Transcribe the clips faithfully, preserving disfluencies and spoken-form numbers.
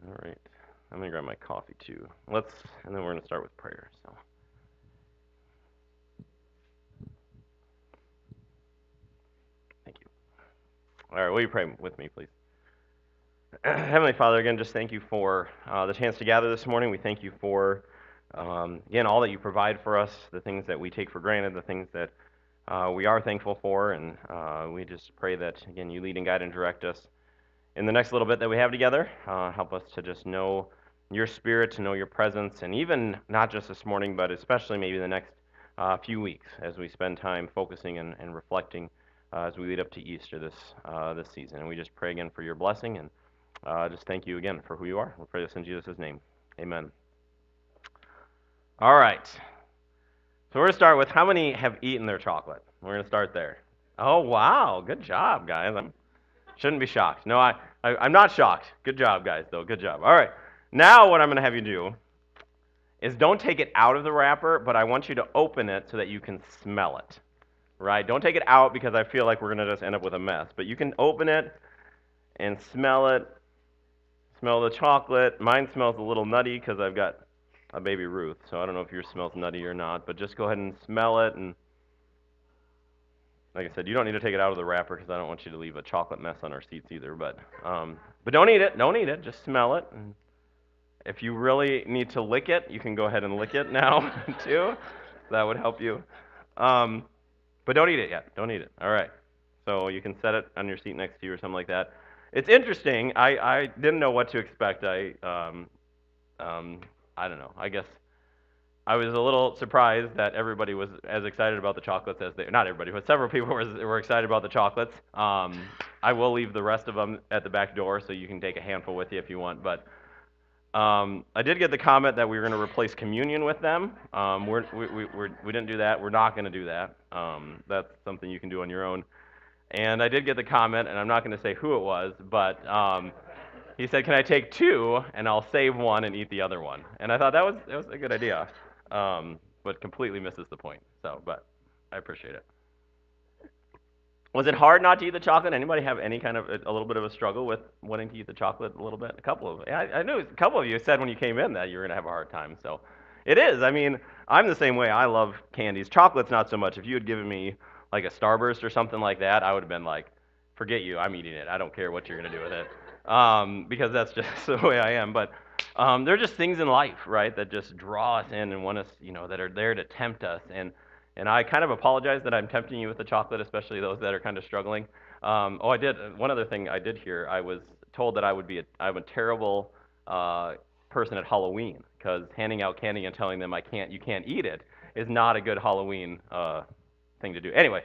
All right. I'm going to grab my coffee too. Let's, and then we're going to start with prayer. So, thank you. All right, will you pray with me, please? Heavenly Father, again, just thank you for uh, the chance to gather this morning. We thank you for, um, again, all that you provide for us, the things that we take for granted, the things that uh, we are thankful for, and uh, we just pray that, again, you lead and guide and direct us in the next little bit that we have together. Uh, help us to just know your spirit, to know your presence, and even not just this morning, but especially maybe the next uh, few weeks as we spend time focusing and, and reflecting uh, as we lead up to Easter this uh, this season. And we just pray again for your blessing and uh, just thank you again for who you are. We pray this in Jesus' name. Amen. All right. So we're going to start with how many have eaten their chocolate? We're going to start there. Oh, wow. Good job, guys. I shouldn't be shocked. No, I, I, I'm not shocked. Good job, guys, though. Good job. All right. Now what I'm going to have you do is don't take it out of the wrapper, but I want you to open it so that you can smell it. Right? Don't take it out because I feel like we're going to just end up with a mess. But you can open it and smell it. Smell the chocolate. Mine smells a little nutty because I've got a baby Ruth, so I don't know if yours smells nutty or not, but just go ahead and smell it. And like I said, you don't need to take it out of the wrapper because I don't want you to leave a chocolate mess on our seats either. But um, but don't eat it. Don't eat it. Just smell it. And if you really need to lick it, you can go ahead and lick it now too. That would help you. Um, but don't eat it yet. Don't eat it. All right. So you can set it on your seat next to you or something like that. It's interesting. I, I didn't know what to expect. I um, um, I don't know. I guess I was a little surprised that everybody was as excited about the chocolates as they, not everybody, but several people were, were excited about the chocolates. Um, I will leave the rest of them at the back door so you can take a handful with you if you want. But um, I did get the comment that we were going to replace communion with them. Um, we're, we, we, we're, we didn't do that. We're not going to do that. Um, that's something you can do on your own. And I did get the comment, and I'm not going to say who it was, but um, he said, "Can I take two, and I'll save one and eat the other one?" And I thought that was that was a good idea, um, but completely misses the point. So, but I appreciate it. Was it hard not to eat the chocolate? Anybody have any kind of a, a little bit of a struggle with wanting to eat the chocolate a little bit? A couple of, I, I knew a couple of you said when you came in that you were gonna have a hard time. So, it is. I mean, I'm the same way. I love candies. Chocolate's not so much. If you had given me like a Starburst or something like that, I would have been like, forget you. I'm eating it. I don't care what you're gonna do with it, um, because that's just the way I am. But um, there are just things in life, right, that just draw us in and want us, you know, that are there to tempt us. And and I kind of apologize that I'm tempting you with the chocolate, especially those that are kind of struggling. Um, oh, I did. One other thing I did hear, I was told that I would be a, I'm a terrible uh, person at Halloween because handing out candy and telling them I can't, you can't eat it is not a good Halloween uh, thing to do. Anyway,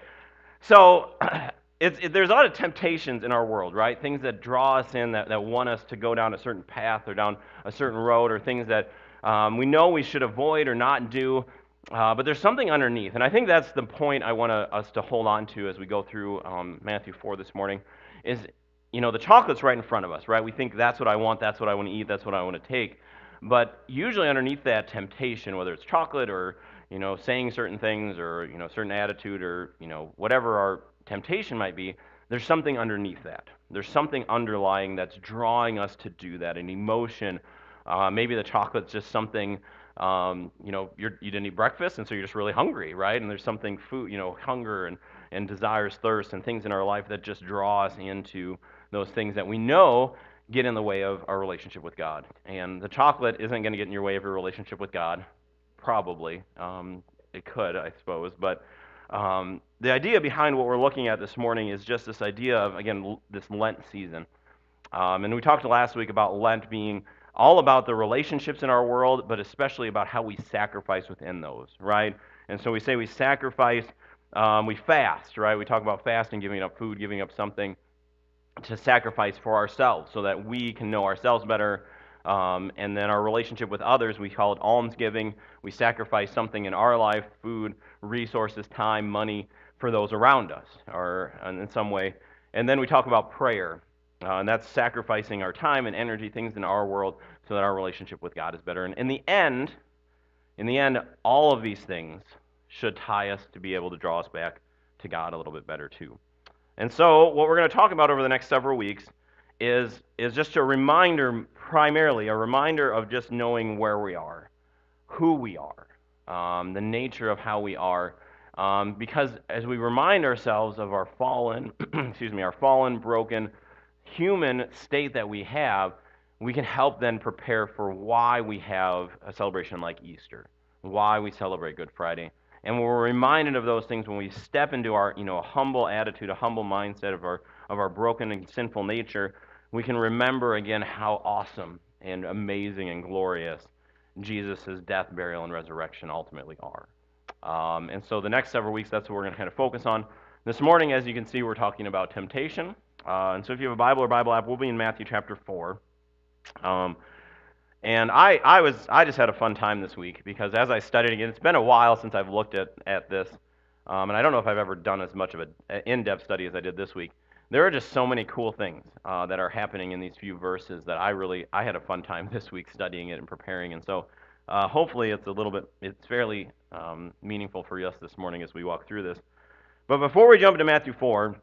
so it's, it, there's a lot of temptations in our world, right? Things that draw us in, that, that want us to go down a certain path or down a certain road, or things that um, we know we should avoid or not do. Uh, but there's something underneath, and I think that's the point I want us to hold on to as we go through um, Matthew four this morning. Is, you know, the chocolate's right in front of us, right? We think that's what I want, that's what I want to eat, that's what I want to take. But usually underneath that temptation, whether it's chocolate or, you know, saying certain things, or, you know, certain attitude, or, you know, whatever our temptation might be, there's something underneath that. There's something underlying that's drawing us to do that, an emotion. Uh, maybe the chocolate's just something, um, you know, you're, you didn't eat breakfast, and so you're just really hungry, right? And there's something, food, you know, hunger and, and desires, thirst, and things in our life that just draw us into those things that we know get in the way of our relationship with God. And the chocolate isn't going to get in your way of your relationship with God, probably. Um, it could, I suppose, but um, the idea behind what we're looking at this morning is just this idea of, again, l- this Lent season. Um, and we talked last week about Lent being all about the relationships in our world, but especially about how we sacrifice within those, right? And so we say we sacrifice, um, we fast, right? We talk about fasting, giving up food, giving up something to sacrifice for ourselves so that we can know ourselves better. Um, and then our relationship with others, we call it almsgiving. We sacrifice something in our life, food, resources, time, money, for those around us, or in some way. And then we talk about prayer. Uh, and that's sacrificing our time and energy, things in our world, so that our relationship with God is better. And in the end, in the end, all of these things should tie us to be able to draw us back to God a little bit better too. And so, what we're going to talk about over the next several weeks is is just a reminder, primarily a reminder of just knowing where we are, who we are, um, the nature of how we are, um, because as we remind ourselves of our fallen, excuse me, our fallen, broken, human state that we have, we can help then prepare for why we have a celebration like Easter, why we celebrate Good Friday. And we're reminded of those things when we step into our, you know, a humble attitude, a humble mindset of our of our broken and sinful nature. We can remember again how awesome and amazing and glorious Jesus' death, burial, and resurrection ultimately are. Um, and so the next several weeks, that's what we're going to kind of focus on. This morning, as you can see, we're talking about temptation. Uh, and so if you have a Bible or Bible app, we'll be in Matthew chapter four. Um, and I, I was, I just had a fun time this week because as I studied again, it's been a while since I've looked at, at this. Um, and I don't know if I've ever done as much of an in-depth study as I did this week. There are just so many cool things uh, that are happening in these few verses that I really, I had a fun time this week studying it and preparing. And so uh, hopefully it's a little bit, it's fairly um, meaningful for us this morning as we walk through this. But before we jump into Matthew four,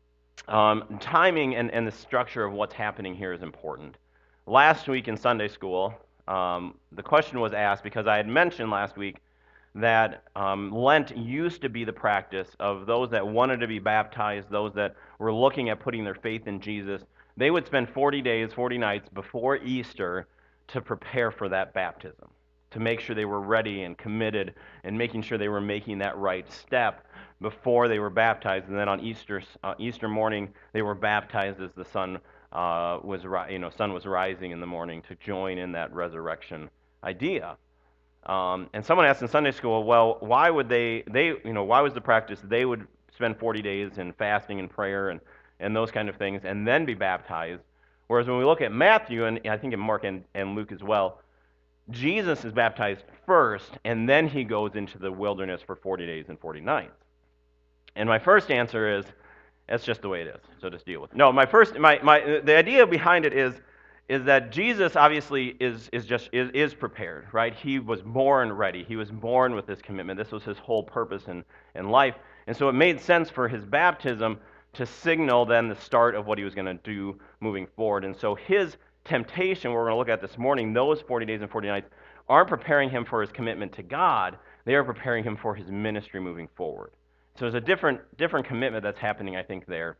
um, timing and, and the structure of what's happening here is important. Last week in Sunday school, um, the question was asked because I had mentioned last week that um, Lent used to be the practice of those that wanted to be baptized, those that were looking at putting their faith in Jesus. They would spend forty days, forty nights before Easter to prepare for that baptism, to make sure they were ready and committed and making sure they were making that right step before they were baptized. And then on Easter, uh, Easter morning, they were baptized as the sun uh, was, ri- you know, sun was rising in the morning to join in that resurrection idea. Um, and someone asked in Sunday school, well, why would they, they, you know, why was the practice they would spend forty days in fasting and prayer and, and those kind of things and then be baptized? Whereas when we look at Matthew, and I think in Mark and, and Luke as well, Jesus is baptized first, and then he goes into the wilderness for forty days and forty nights. And my first answer is, that's just the way it is, so just deal with it. No, my first, my, my, the idea behind it is, is that Jesus obviously is, is just is, is prepared, right? He was born ready. He was born with this commitment. This was his whole purpose in, in life. And so it made sense for his baptism to signal then the start of what he was going to do moving forward. And so his temptation, we're going to look at this morning, those forty days and forty nights, aren't preparing him for his commitment to God. They are preparing him for his ministry moving forward. So there's a different, different commitment that's happening, I think, there.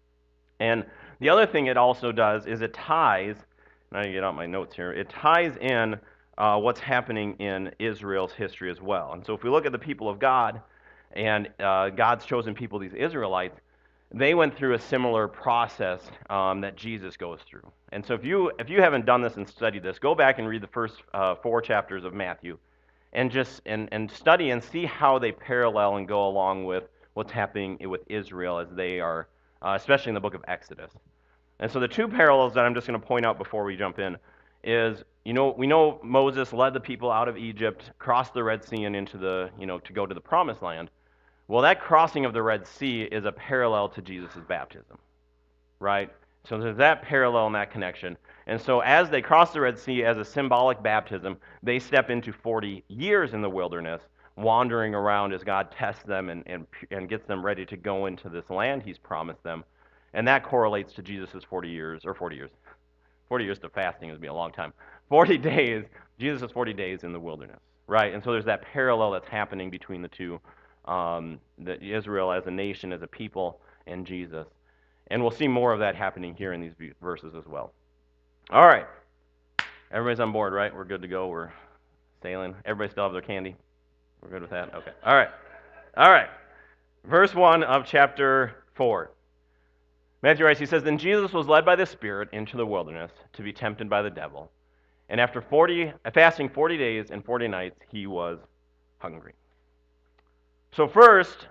And the other thing it also does is it ties, and I get out my notes here, it ties in uh, what's happening in Israel's history as well. And so if we look at the people of God and uh, God's chosen people, these Israelites, they went through a similar process um, that Jesus goes through. And so if you if you haven't done this and studied this, go back and read the first uh, four chapters of Matthew and just and, and study and see how they parallel and go along with what's happening with Israel as they are, uh, especially in the book of Exodus. And so the two parallels that I'm just going to point out before we jump in is, you know, we know Moses led the people out of Egypt, crossed the Red Sea and into the, you know, to go to the Promised Land. Well, that crossing of the Red Sea is a parallel to Jesus' baptism, right? So there's that parallel and that connection. And so as they cross the Red Sea as a symbolic baptism, they step into forty years in the wilderness, wandering around as God tests them and, and, and gets them ready to go into this land he's promised them. And that correlates to Jesus' forty years, or forty years. forty years to fasting would be a long time. forty days, Jesus' forty days in the wilderness, right? And so there's that parallel that's happening between the two, um, the Israel as a nation, as a people, and Jesus. And we'll see more of that happening here in these verses as well. All right. Everybody's on board, right? We're good to go. We're sailing. Everybody still have their candy? We're good with that? Okay. All right. All right. Verse one of chapter four. Matthew writes, he says, then Jesus was led by the Spirit into the wilderness to be tempted by the devil. And after forty, fasting forty days and forty nights, he was hungry. So first,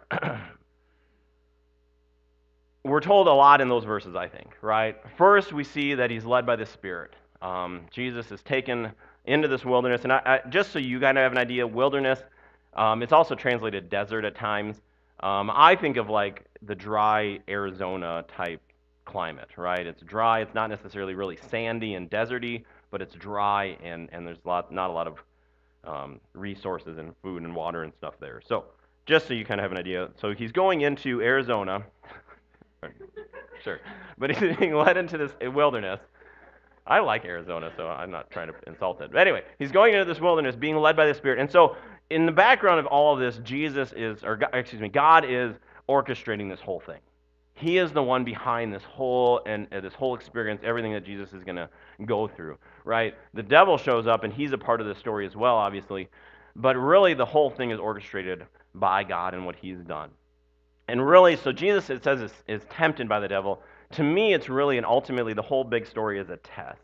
we're told a lot in those verses, I think, right? First, we see that he's led by the Spirit. Um, Jesus is taken into this wilderness. And I, I, just so you kind of have an idea, wilderness, um, it's also translated desert at times. Um, I think of like the dry Arizona type climate, right? It's dry. It's not necessarily really sandy and deserty, but it's dry, and, and there's a lot, not a lot of um, resources and food and water and stuff there. So just so you kind of have an idea. So he's going into Arizona. sure. But he's being led into this wilderness. I like Arizona, so I'm not trying to insult it. But anyway, he's going into this wilderness, being led by the Spirit. And so, in the background of all of this, Jesus is, or God- excuse me, God is orchestrating this whole thing. He is the one behind this whole and uh, this whole experience, everything that Jesus is going to go through, right? The devil shows up, and he's a part of the story as well, obviously. But really, the whole thing is orchestrated by God and what He's done. And really, so Jesus, it says, is, is tempted by the devil. To me, it's really and ultimately the whole big story is a test.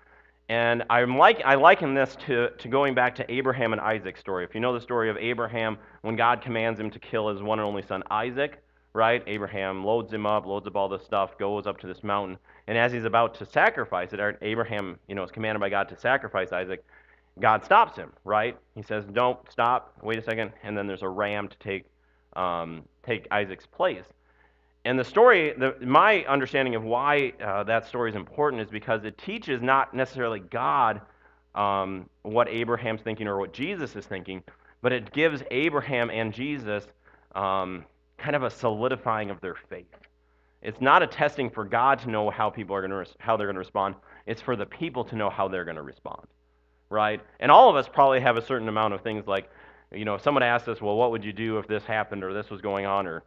And I'm like, I liken this to, to going back to Abraham and Isaac's story. If you know the story of Abraham, when God commands him to kill his one and only son Isaac, right? Abraham loads him up, loads up all this stuff, goes up to this mountain. And as he's about to sacrifice it, Abraham, you know, is commanded by God to sacrifice Isaac. God stops him, right? He says, "Don't stop. Wait a second." And then there's a ram to take um, take Isaac's place. And the story, the, my understanding of why uh, that story is important is because it teaches not necessarily God um, what Abraham's thinking or what Jesus is thinking, but it gives Abraham and Jesus um, kind of a solidifying of their faith. It's not a testing for God to know how people are going to res- how they're going to respond. It's for the people to know how they're going to respond, right? And all of us probably have a certain amount of things like, you know, if someone asked us, well, what would you do if this happened or this was going on or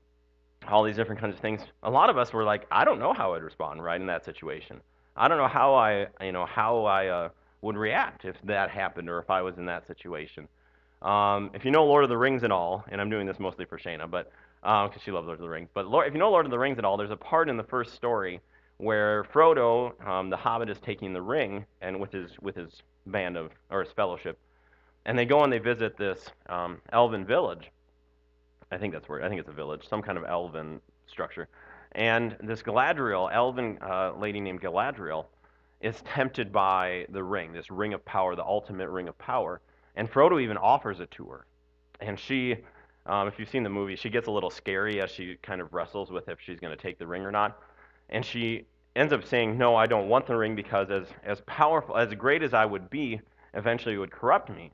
all these different kinds of things. A lot of us were like, I don't know how I'd respond right in that situation. I don't know how I, you know, how I uh, would react if that happened or if I was in that situation. Um, if you know Lord of the Rings and all, and I'm doing this mostly for Shayna, but because um, she loves Lord of the Rings. But Lord, if you know Lord of the Rings and all, there's a part in the first story where Frodo, um, the Hobbit, is taking the ring and with his with his band of or his fellowship, and they go and they visit this um, elven village. I think that's where, I think it's a village, some kind of elven structure. And this Galadriel, elven uh, lady named Galadriel, is tempted by the ring, this ring of power, the ultimate ring of power. And Frodo even offers it to her. And she, um, if you've seen the movie, she gets a little scary as she kind of wrestles with if she's going to take the ring or not. And she ends up saying, no, I don't want the ring because as, as powerful, as great as I would be, eventually it would corrupt me.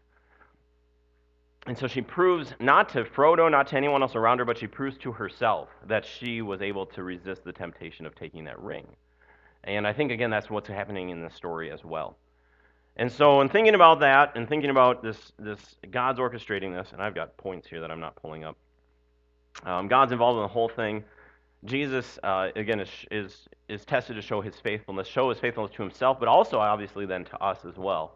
And so she proves, not to Frodo, not to anyone else around her, but she proves to herself that she was able to resist the temptation of taking that ring. And I think, again, that's what's happening in this story as well. And so in thinking about that and thinking about this, this God's orchestrating this, and I've got points here that I'm not pulling up. Um, God's involved in the whole thing. Jesus, uh, again, is, is, is tested to show his faithfulness, show his faithfulness to himself, but also, obviously, then to us as well.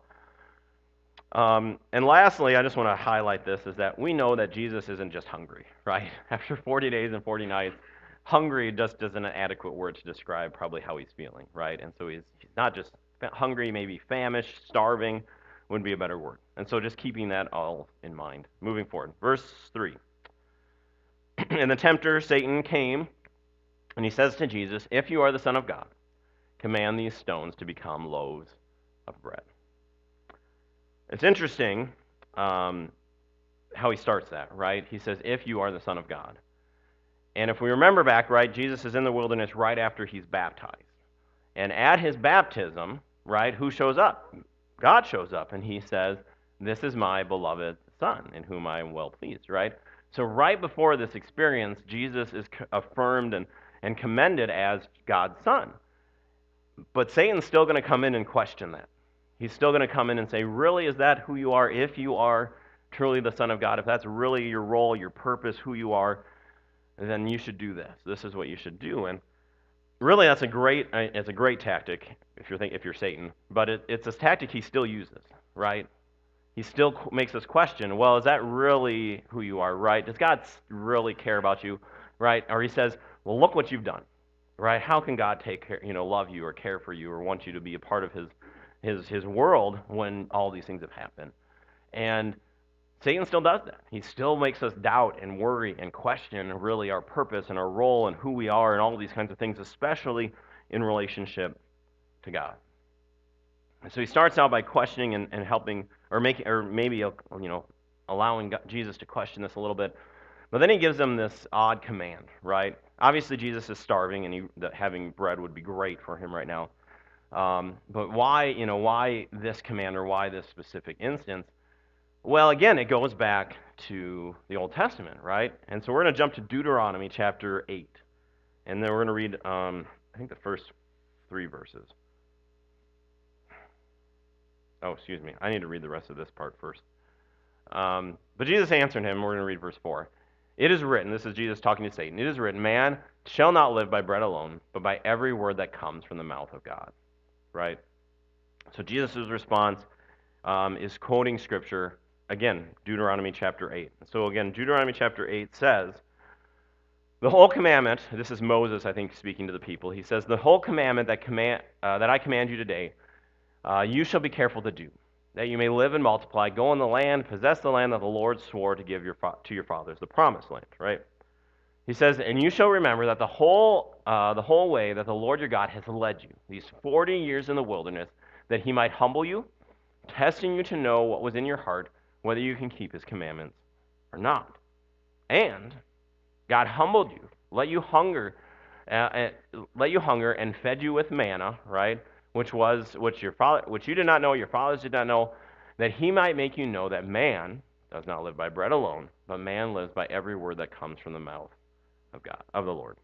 Um, and lastly, I just want to highlight this, is that we know that Jesus isn't just hungry, right? After forty days and forty nights, hungry just isn't an adequate word to describe probably how he's feeling, right? And so he's, he's not just hungry, maybe famished, starving would be a better word. And so just keeping that all in mind. Moving forward. Verse three. And the tempter, Satan, came, and he says to Jesus, "If you are the Son of God, command these stones to become loaves of bread." It's interesting um, how he starts that, right? He says, "If you are the Son of God." And if we remember back, right, Jesus is in the wilderness right after he's baptized. And at his baptism, right, who shows up? God shows up, and he says, "This is my beloved Son, in whom I am well pleased," right? So right before this experience, Jesus is affirmed and, and commended as God's Son. But Satan's still going to come in and question that. He's still going to come in and say, really, is that who you are? If you are truly the Son of God, if that's really your role, your purpose, who you are, then you should do this. This is what you should do. And really, that's a great, it's a great tactic if you're think, if you're Satan. But it, it's a tactic he still uses, right? He still makes us question, well, is that really who you are, right? Does God really care about you, right? Or he says, well, look what you've done, right? How can God take care, you know, love you or care for you or want you to be a part of his his his world when all these things have happened? And Satan still does that. He still makes us doubt and worry and question really our purpose and our role and who we are and all these kinds of things, especially in relationship to God. And so he starts out by questioning and, and helping, or making, or maybe you know, allowing God, Jesus to question this a little bit. But then he gives them this odd command, right? Obviously, Jesus is starving, and he, that having bread would be great for him right now. Um, but why, you know, why this command or why this specific instance? Well, again, it goes back to the Old Testament, right? And so we're going to jump to Deuteronomy chapter eight. And then we're going to read, um, I think, the first three verses. Oh, excuse me. I need to read the rest of this part first. Um, but Jesus answered him, we're going to read verse four. It is written, this is Jesus talking to Satan, it is written, man shall not live by bread alone, but by every word that comes from the mouth of God. Right? So Jesus' response um, is quoting scripture, again, Deuteronomy chapter eight. So again, Deuteronomy chapter eight says, the whole commandment, this is Moses, I think, speaking to the people. He says, the whole commandment that, command, uh, that I command you today, uh, you shall be careful to do, that you may live and multiply, go in the land, possess the land that the Lord swore to give your fa- to your fathers, the promised land, right? He says, and you shall remember that the whole, uh, the whole way that the Lord your God has led you, these forty years in the wilderness, that he might humble you, testing you to know what was in your heart, whether you can keep his commandments or not. And God humbled you, let you hunger, uh, uh, let you hunger, and fed you with manna, right? Which was which your father, which you did not know, your fathers did not know, that he might make you know that man does not live by bread alone, but man lives by every word that comes from the mouth of God, of the Lord.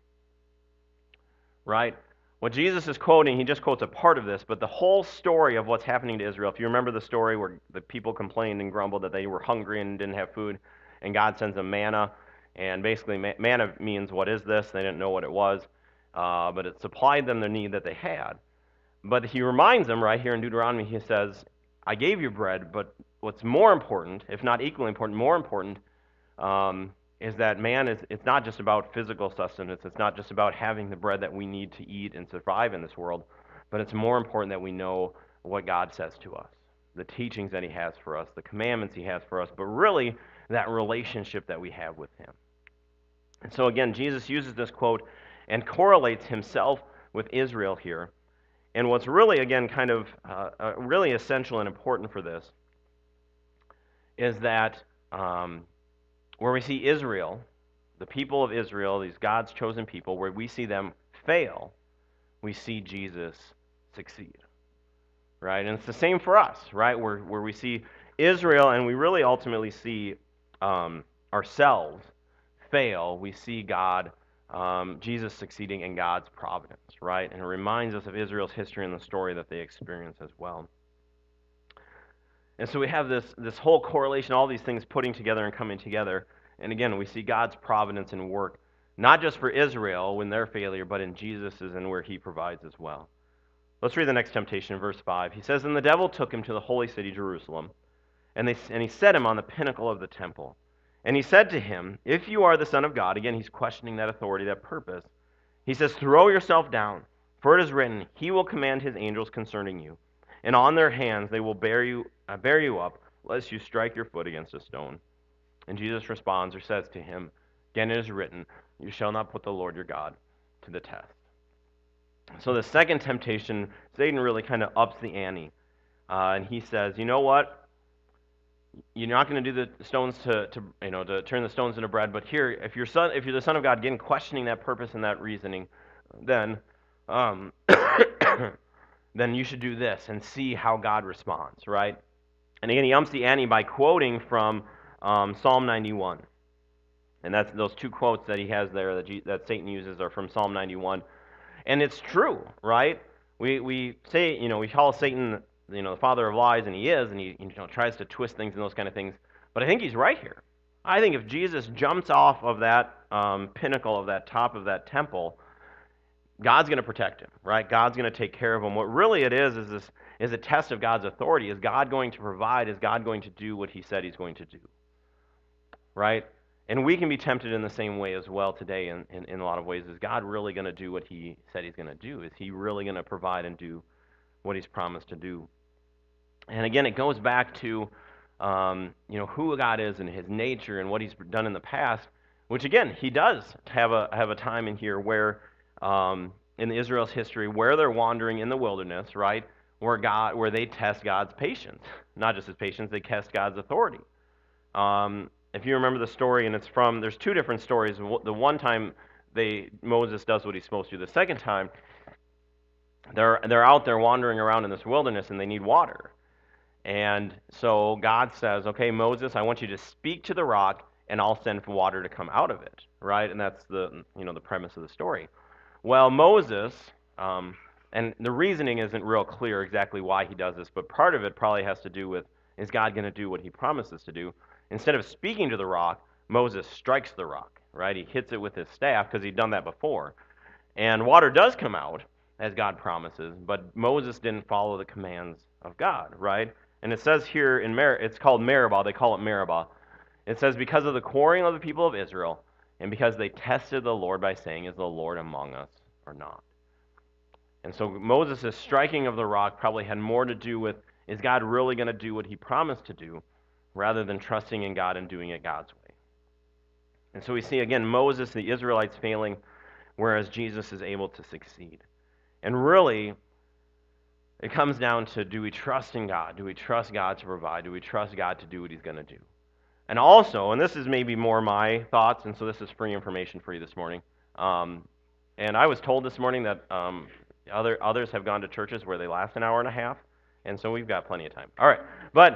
Right? What Jesus is quoting, he just quotes a part of this, but the whole story of what's happening to Israel. If you remember the story where the people complained and grumbled that they were hungry and didn't have food, and God sends them manna. And basically, manna means, what is this? They didn't know what it was, uh, but it supplied them the need that they had. But he reminds them right here in Deuteronomy, he says, I gave you bread, but what's more important, if not equally important, more important, um, is that man is, it's not just about physical sustenance. It's not just about having the bread that we need to eat and survive in this world, but it's more important that we know what God says to us, the teachings that he has for us, the commandments he has for us, but really that relationship that we have with him. And so again, Jesus uses this quote and correlates himself with Israel here. And what's really, again, kind of uh, uh, really essential and important for this is that um, where we see Israel, the people of Israel, these God's chosen people, where we see them fail, we see Jesus succeed. Right? And it's the same for us, right? Where, where we see Israel and we really ultimately see um, ourselves fail, we see God, um, Jesus succeeding in God's providence, right? And it reminds us of Israel's history and the story that they experience as well. And so we have this, this whole correlation, all these things putting together and coming together. And again, we see God's providence and work, not just for Israel when they're failure, but in Jesus's and where he provides as well. Let's read the next temptation in verse five. He says, and the devil took him to the holy city, Jerusalem, and, they, and he set him on the pinnacle of the temple. And he said to him, if you are the Son of God, again, he's questioning that authority, that purpose. He says, throw yourself down, for it is written, he will command his angels concerning you, and on their hands they will bear you, uh, bear you up, lest you strike your foot against a stone. And Jesus responds or says to him, again, it is written, you shall not put the Lord your God to the test. So the second temptation, Satan really kind of ups the ante. Uh, and he says, you know what? You're not going to do the stones to, to, you know, to turn the stones into bread. But here, if you're son, if you're the Son of God, again, questioning that purpose and that reasoning, then, um, then you should do this and see how God responds, right? And again, he umps the ante by quoting from um, Psalm ninety-one, and that's those two quotes that he has there that, G, that Satan uses are from Psalm ninety-one, and it's true, right? We we say, you know, we call Satan, you know, the father of lies, and he is, and he, you know, tries to twist things and those kind of things. But I think he's right here. I think if Jesus jumps off of that um, pinnacle of that top of that temple, God's going to protect him, right? God's going to take care of him. What really it is is this is a test of God's authority. Is God going to provide? Is God going to do what he said he's going to do? Right? And we can be tempted in the same way as well today in, in, in a lot of ways. Is God really going to do what he said he's going to do? Is he really going to provide and do what he's promised to do? And again, it goes back to um, you know, who God is and his nature and what he's done in the past, which again, he does have a have a time in here where um, in Israel's history where they're wandering in the wilderness, right? Where God where they test God's patience. Not just his patience, they test God's authority. Um, if you remember the story, and it's from, there's two different stories. The one time they Moses does what he's supposed to. The second time, they're they're out there wandering around in this wilderness, and they need water. And so God says, okay, Moses, I want you to speak to the rock, and I'll send water to come out of it, right? And that's the, you know, the premise of the story. Well, Moses, um, and the reasoning isn't real clear exactly why he does this, but part of it probably has to do with, is God going to do what he promises to do? Instead of speaking to the rock, Moses strikes the rock, right? He hits it with his staff because he'd done that before. And water does come out, as God promises, but Moses didn't follow the commands of God, right? And it says here in Mer, it's called Meribah, they call it Meribah. It says, because of the quarreling of the people of Israel, and because they tested the Lord by saying, is the Lord among us or not? And so Moses' striking of the rock probably had more to do with, is God really going to do what he promised to do, rather than trusting in God and doing it God's way? And so we see, again, Moses, the Israelites failing, whereas Jesus is able to succeed. And really, it comes down to, do we trust in God? Do we trust God to provide? Do we trust God to do what he's going to do? And also, and this is maybe more my thoughts, and so this is free information for you this morning. Um, and I was told this morning that um, other others have gone to churches where they last an hour and a half, and so we've got plenty of time. All right, but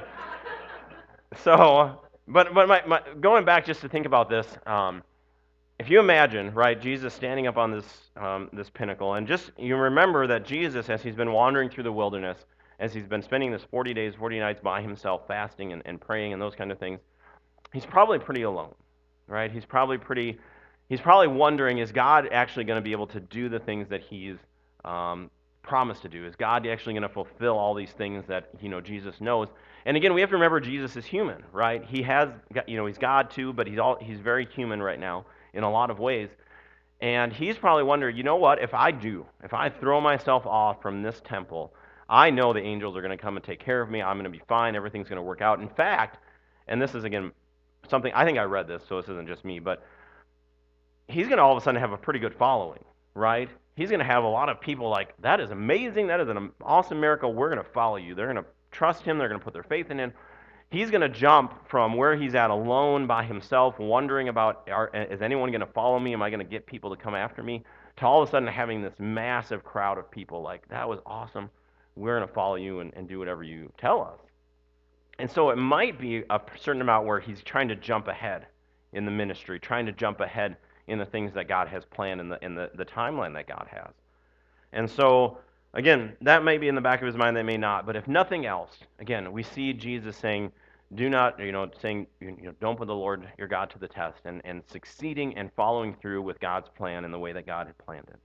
so, but but my, my going back just to think about this. Um, If you imagine, right, Jesus standing up on this um, this pinnacle, and just you remember that Jesus, as he's been wandering through the wilderness, as he's been spending this forty days, forty nights by himself, fasting and, and praying and those kind of things, he's probably pretty alone, right? He's probably pretty, he's probably wondering, is God actually going to be able to do the things that he's um, promised to do? Is God actually going to fulfill all these things that, you know, Jesus knows? And again, we have to remember Jesus is human, right? He has, you know, he's God too, but he's all, he's very human right now in a lot of ways. And he's probably wondering, you know what, if I do, if I throw myself off from this temple, I know the angels are going to come and take care of me. I'm going to be fine. Everything's going to work out. In fact, and this is, again, something, I think I read this, so this isn't just me, but he's going to all of a sudden have a pretty good following, right? He's going to have a lot of people like, that is amazing. That is an awesome miracle. We're going to follow you. They're going to trust him. They're going to put their faith in him. He's going to jump from where he's at alone by himself, wondering about, are, is anyone going to follow me? Am I going to get people to come after me? To all of a sudden having this massive crowd of people like, that was awesome. We're going to follow you and, and do whatever you tell us. And so it might be a certain amount where he's trying to jump ahead in the ministry, trying to jump ahead in the things that God has planned in the, in the, the timeline that God has. And so, again, that may be in the back of his mind, that may not. But if nothing else, again, we see Jesus saying, do not, you know, saying, you know, don't put the Lord your God to the test, and, and succeeding and following through with God's plan in the way that God had planned it.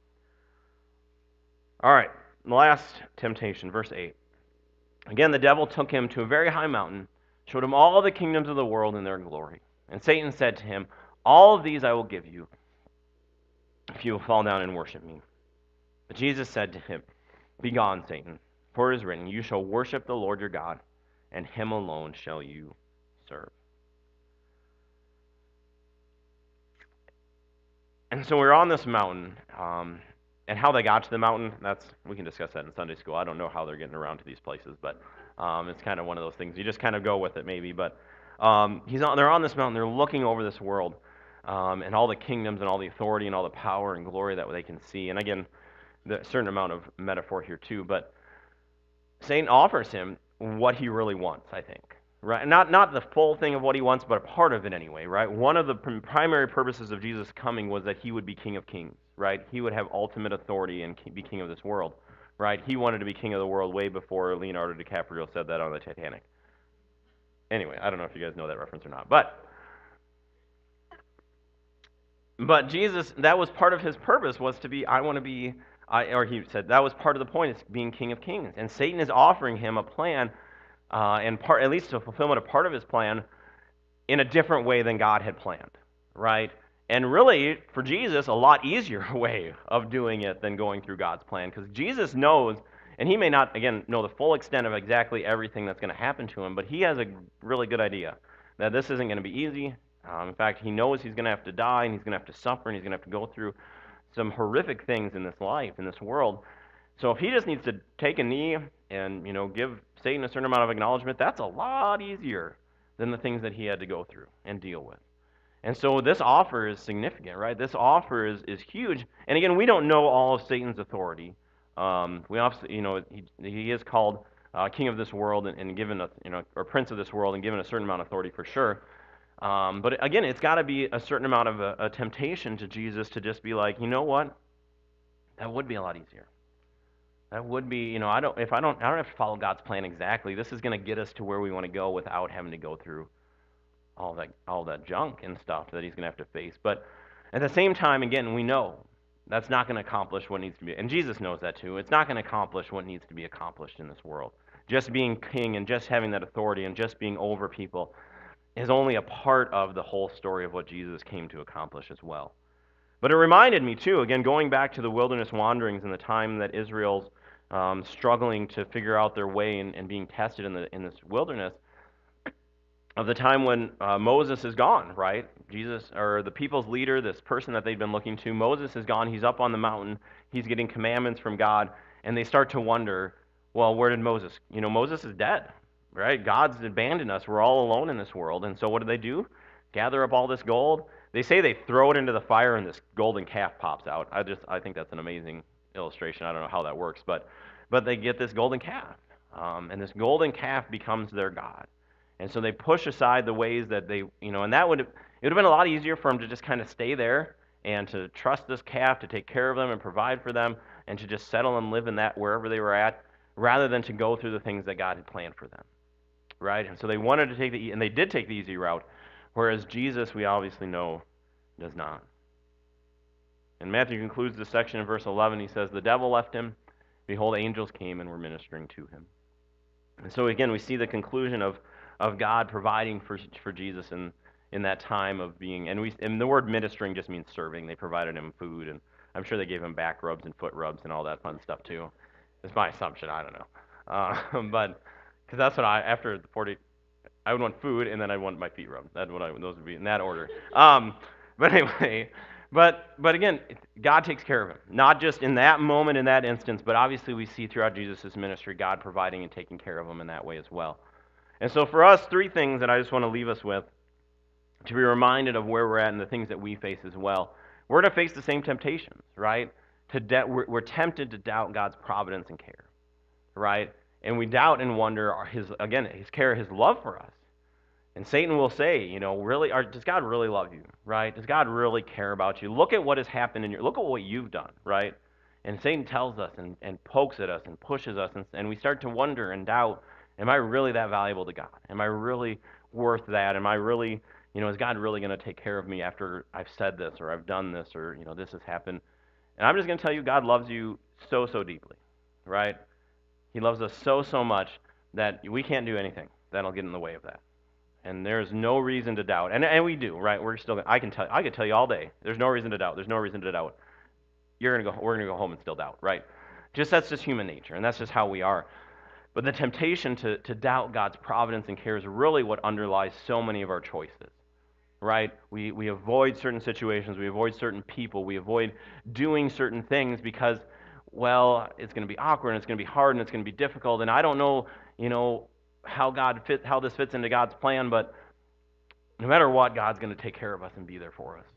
All right, the last temptation, verse eight. Again, the devil took him to a very high mountain, showed him all the kingdoms of the world and their glory. And Satan said to him, all of these I will give you if you will fall down and worship me. But Jesus said to him, begone, Satan, for it is written, you shall worship the Lord your God, and him alone shall you serve. And so we're on this mountain, um, and how they got to the mountain, that's, we can discuss that in Sunday school. I don't know how they're getting around to these places, but um, it's kind of one of those things. You just kind of go with it maybe, but um, he's on, they're on this mountain, they're looking over this world, um, and all the kingdoms and all the authority and all the power and glory that they can see. And again, the certain amount of metaphor here too, but Satan offers him what he really wants, I think. Right? Not not the full thing of what he wants, but a part of it anyway, right? One of the pr- primary purposes of Jesus coming was that he would be King of Kings, right? He would have ultimate authority and be king of this world, right? He wanted to be king of the world way before Leonardo DiCaprio said that on the Titanic. Anyway, I don't know if you guys know that reference or not, but but Jesus, that was part of his purpose, was to be, I want to be, I, or he said that was part of the point, is being King of Kings. And Satan is offering him a plan, uh, and part, at least a fulfillment of part of his plan, in a different way than God had planned, right? And really, for Jesus, a lot easier way of doing it than going through God's plan, because Jesus knows, and he may not, again, know the full extent of exactly everything that's going to happen to him, but he has a really good idea that this isn't going to be easy. Um, in fact, he knows he's going to have to die, and he's going to have to suffer, and he's going to have to go through some horrific things in this life, in this world. So if he just needs to take a knee and, you know, give Satan a certain amount of acknowledgement, that's a lot easier than the things that he had to go through and deal with. And so this offer is significant, right? This offer is, is huge. And again, we don't know all of Satan's authority. Um, we also, you know, he, he is called uh, king of this world and, and given a, you know, or prince of this world and given a certain amount of authority for sure. Um, but again, it's got to be a certain amount of a, a temptation to Jesus to just be like, you know what? That would be a lot easier. That would be, you know, I don't if I don't I don't have to follow God's plan exactly. This is going to get us to where we want to go without having to go through all that all that junk and stuff that he's going to have to face. But at the same time, again, we know that's not going to accomplish what needs to be, and Jesus knows that too. It's not going to accomplish what needs to be accomplished in this world. Just being king and just having that authority and just being over people is only a part of the whole story of what Jesus came to accomplish as well. But it reminded me too, again, going back to the wilderness wanderings and the time that Israel's um, struggling to figure out their way and, and being tested in the in this wilderness, of the time when uh, Moses is gone, right? Jesus, or the people's leader, this person that they've been looking to, Moses is gone. He's up on the mountain. He's getting commandments from God, and they start to wonder, well, where did Moses? You know, Moses is dead, right? God's abandoned us. We're all alone in this world. And so what do they do? Gather up all this gold. They say they throw it into the fire, and this golden calf pops out. I just, I think that's an amazing illustration. I don't know how that works, but, but they get this golden calf, um, and this golden calf becomes their God. And so they push aside the ways that they, you know, and that would have, it would have been a lot easier for them to just kind of stay there and to trust this calf to take care of them and provide for them and to just settle and live in that wherever they were at, rather than to go through the things that God had planned for them, right? And so they wanted to take the, and they did take the easy route, whereas Jesus, we obviously know, does not. And Matthew concludes this section in verse eleven. He says, "The devil left him. Behold, angels came and were ministering to him." And so again, we see the conclusion of of God providing for for Jesus in in that time of being, and we and the word ministering just means serving. They provided him food, and I'm sure they gave him back rubs and foot rubs and all that fun stuff too. It's my assumption. I don't know, uh, but because that's what I after the forty, I would want food and then I want my feet rubbed. That's what I those would be in that order. Um, but anyway. But but again, God takes care of him. Not just in that moment, in that instance, but obviously we see throughout Jesus' ministry God providing and taking care of him in that way as well. And so for us, three things that I just want to leave us with to be reminded of where we're at and the things that we face as well. We're going to face the same temptations, right? To de- we're, we're tempted to doubt God's providence and care, right? And we doubt and wonder his, again, his care, his love for us. And Satan will say, you know, really, are, does God really love you, right? Does God really care about you? Look at what has happened in your, look at what you've done, right? And Satan tells us and, and pokes at us and pushes us, and, and we start to wonder and doubt, am I really that valuable to God? Am I really worth that? Am I really, you know, is God really going to take care of me after I've said this or I've done this or, you know, this has happened? And I'm just going to tell you, God loves you so, so deeply, right? He loves us so, so much that we can't do anything that'll get in the way of that. And there's no reason to doubt. And and we do, right? We're still I can tell I could tell you all day. There's no reason to doubt. There's no reason to doubt. You're going to go we're going to go home and still doubt, right? Just that's just human nature, and that's just how we are. But the temptation to to doubt God's providence and care is really what underlies so many of our choices. Right? We we avoid certain situations, we avoid certain people, we avoid doing certain things because, well, it's going to be awkward and it's going to be hard and it's going to be difficult, and I don't know, you know, how God fit how this fits into God's plan, but no matter what, God's going to take care of us and be there for us.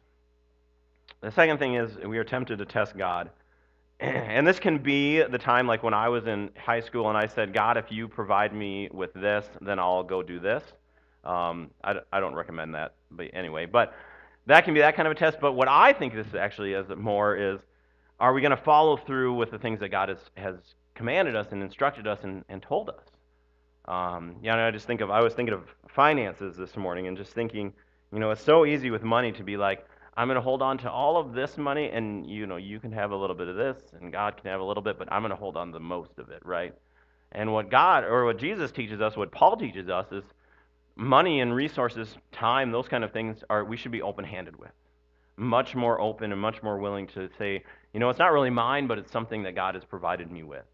The second thing is we are tempted to test God. And this can be the time like when I was in high school and I said, God, if you provide me with this, then I'll go do this. Um, I, I don't recommend that, but anyway, but that can be that kind of a test. But what I think this actually is more is, are we going to follow through with the things that God has, has commanded us and instructed us and, and told us? Um, yeah, I just think of, I was thinking of finances this morning and just thinking, you know, it's so easy with money to be like, I'm going to hold on to all of this money and, you know, you can have a little bit of this and God can have a little bit, but I'm going to hold on to the most of it, right? And what God, or what Jesus teaches us, what Paul teaches us is money and resources, time, those kind of things are, we should be open-handed with. Much more open and much more willing to say, you know, it's not really mine, but it's something that God has provided me with.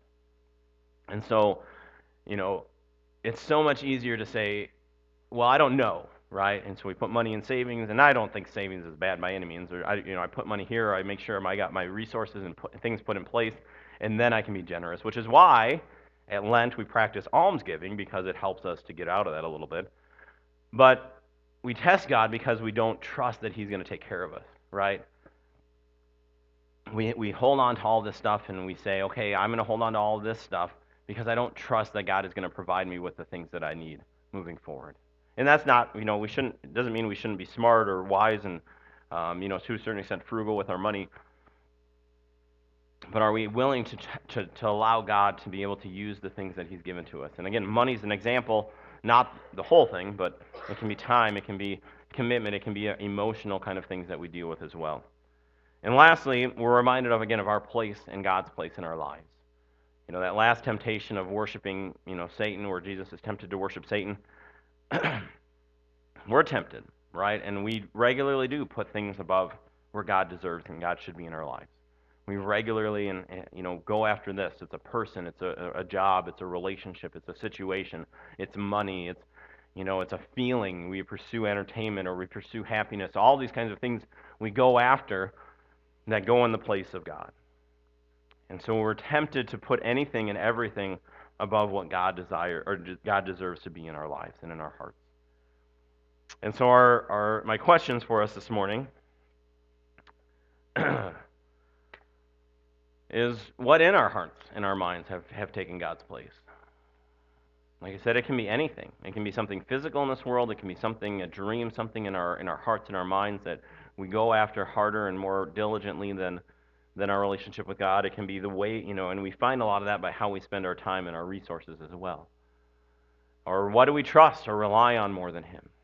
And so, you know, it's so much easier to say, well, I don't know, right? And so we put money in savings, and I don't think savings is bad by any means. Or I, you know, I put money here, or I make sure I got my resources and put, things put in place, and then I can be generous. Which is why at Lent we practice almsgiving, because it helps us to get out of that a little bit. But we test God because we don't trust that He's going to take care of us, right? We we hold on to all this stuff, and we say, okay, I'm going to hold on to all of this stuff because I don't trust that God is going to provide me with the things that I need moving forward. And that's not, you know, we shouldn't, it doesn't mean we shouldn't be smart or wise and, um, you know, to a certain extent frugal with our money. but are we willing to, to, to allow God to be able to use the things that he's given to us? And again, money's an example, not the whole thing, but it can be time, it can be commitment, it can be uh, emotional kind of things that we deal with as well. And lastly, we're reminded of, again, of our place and God's place in our lives. You know, that last temptation of worshiping, you know, Satan, where Jesus is tempted to worship Satan, we're tempted, right? And we regularly do put things above where God deserves and God should be in our lives. We regularly, and you know, go after this. It's a person, it's a, a job, it's a relationship, it's a situation, it's money, it's, you know, it's a feeling. We pursue entertainment or we pursue happiness. All these kinds of things we go after that go in the place of God. And so we're tempted to put anything and everything above what God desire or God deserves to be in our lives and in our hearts. And so our, our my questions for us this morning is, what in our hearts and our minds have, have taken God's place? Like I said, it can be anything. It can be something physical in this world. It can be something, a dream, something in our in our hearts and our minds that we go after harder and more diligently than than our relationship with God. It can be the way, you know, and we find a lot of that by how we spend our time and our resources as well. Or what do we trust or rely on more than Him?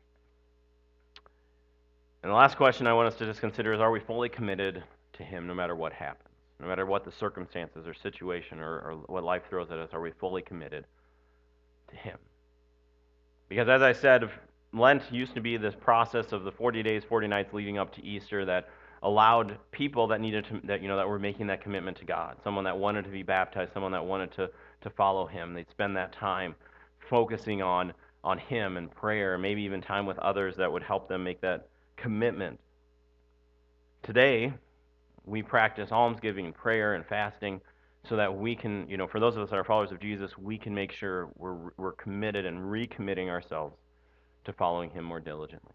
And the last question I want us to just consider is, are we fully committed to Him no matter what happens? No matter what the circumstances or situation or, or what life throws at us, are we fully committed to Him? Because as I said, Lent used to be this process of the forty days, forty nights leading up to Easter that allowed people that needed to, that, you know, that were making that commitment to God, someone that wanted to be baptized, someone that wanted to, to follow Him. They'd spend that time focusing on, on Him and prayer, maybe even time with others that would help them make that commitment. Today, we practice almsgiving, prayer, and fasting so that we can, you know, for those of us that are followers of Jesus, we can make sure we're, we're committed and recommitting ourselves to following Him more diligently.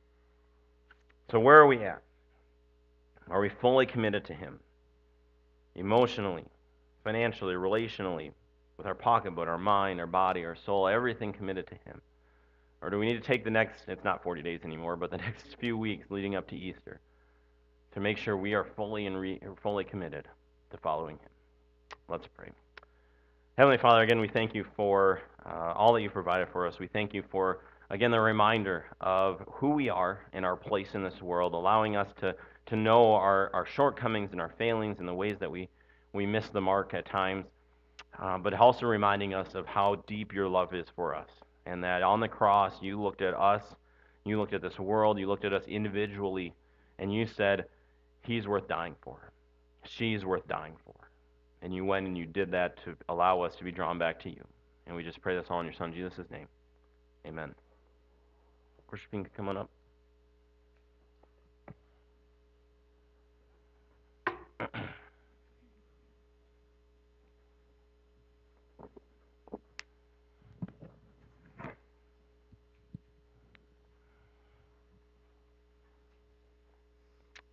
So where are we at? Are we fully committed to Him? Emotionally, financially, relationally, with our pocketbook, our mind, our body, our soul, everything committed to Him? Or do we need to take the next, it's not forty days anymore, but the next few weeks leading up to Easter to make sure we are fully and re, fully committed to following Him? Let's pray. Heavenly Father, again, we thank You for uh, all that You provided for us. We thank You for, again, the reminder of who we are and our place in this world, allowing us to, to know our, our shortcomings and our failings and the ways that we, we miss the mark at times, uh, but also reminding us of how deep Your love is for us, and that on the cross You looked at us, You looked at this world, You looked at us individually, and You said, He's worth dying for. She's worth dying for. And You went and You did that to allow us to be drawn back to You. And we just pray this all in Your Son, Jesus' name. Amen. Worshiping, come on up.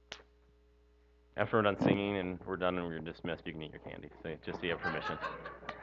After we're done singing and we're done and we're dismissed, you can eat your candy. So just so you have permission.